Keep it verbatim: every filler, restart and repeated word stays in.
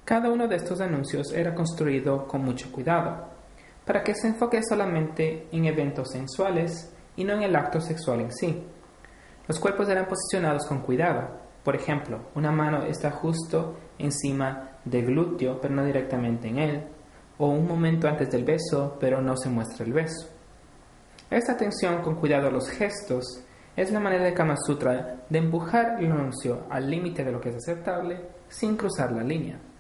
Cada uno de estos anuncios era construido con mucho cuidado, para que se enfoque solamente en eventos sensuales y no en el acto sexual en sí. Los cuerpos eran posicionados con cuidado. Por ejemplo, una mano está justo encima del glúteo, pero no directamente en él, o un momento antes del beso, pero no se muestra el beso. Esta atención con cuidado a los gestos es la manera de Kama Sutra de empujar el anuncio al límite de lo que es aceptable sin cruzar la línea.